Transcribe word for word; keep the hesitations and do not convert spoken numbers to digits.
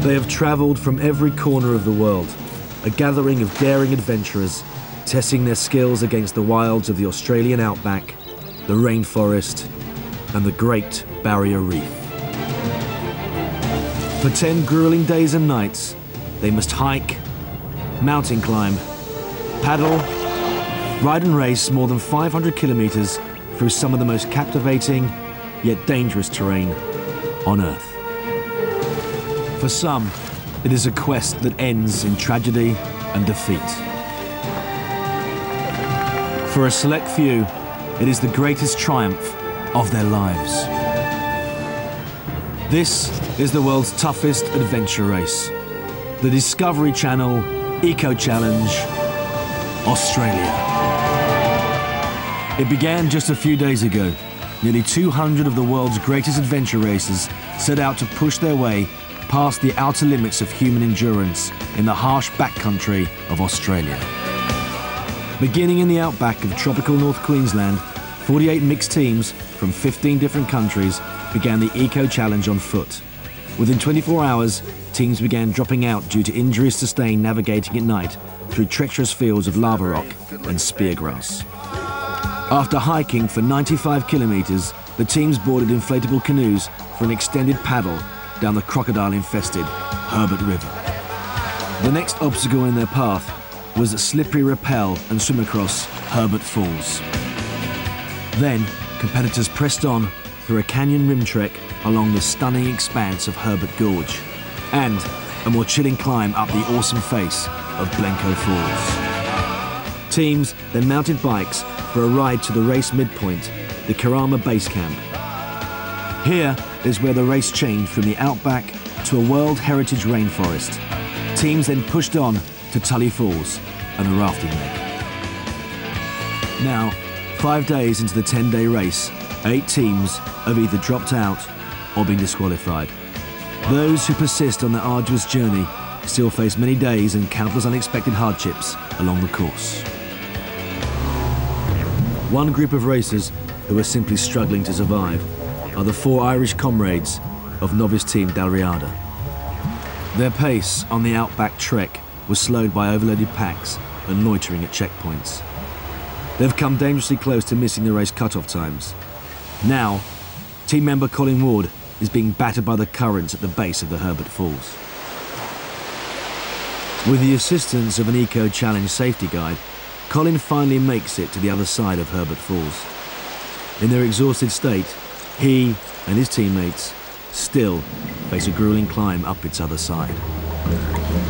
They have travelled from every corner of the world, a gathering of daring adventurers, testing their skills against the wilds of the Australian outback, the rainforest, and the Great Barrier Reef. For ten grueling days and nights, they must hike, mountain climb, paddle, ride and race more than five hundred kilometres through some of the most captivating yet dangerous terrain on Earth. For some, it is a quest that ends in tragedy and defeat. For a select few, it is the greatest triumph of their lives. This is the world's toughest adventure race, the Discovery Channel Eco Challenge Australia. It began just a few days ago. Nearly two hundred of the world's greatest adventure racers set out to push their way past the outer limits of human endurance in the harsh backcountry of Australia. Beginning in the outback of tropical North Queensland, forty-eight mixed teams from fifteen different countries began the Eco Challenge on foot. Within twenty-four hours, teams began dropping out due to injuries sustained navigating at night through treacherous fields of lava rock and speargrass. After hiking for ninety-five kilometres, the teams boarded inflatable canoes for an extended paddle down the crocodile-infested Herbert River. The next obstacle in their path was a slippery rappel and swim across Herbert Falls. Then, competitors pressed on through a canyon rim trek along the stunning expanse of Herbert Gorge and a more chilling climb up the awesome face of Blencoe Falls. Teams then mounted bikes for a ride to the race midpoint, the Karama Base Camp. Here is where the race changed from the outback to a World Heritage rainforest. Teams then pushed on to Tully Falls and a rafting lake. Now, five days into the ten-day race, eight teams have either dropped out or been disqualified. Those who persist on their arduous journey still face many days and countless unexpected hardships along the course. One group of racers who are simply struggling to survive are the four Irish comrades of novice team Dalriada. Their pace on the outback trek was slowed by overloaded packs and loitering at checkpoints. They've come dangerously close to missing the race cut-off times. Now, team member Colin Ward is being battered by the currents at the base of the Herbert Falls. With the assistance of an Eco Challenge safety guide, Colin finally makes it to the other side of Herbert Falls. In their exhausted state, he and his teammates still face a grueling climb up its other side.